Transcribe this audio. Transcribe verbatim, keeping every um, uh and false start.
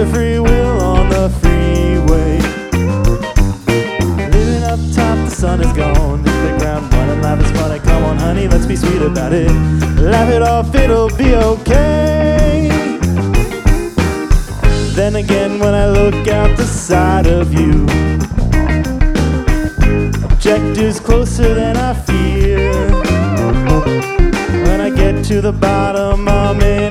the free will on the freeway. Living up top, the sun is gone. Hit the ground running, life is funny. Come on, honey, let's be sweet about it. Laugh it off, it'll be okay. Then again, when I look out the side of you, objectives closer than I fear. When I get to the bottom, I'm in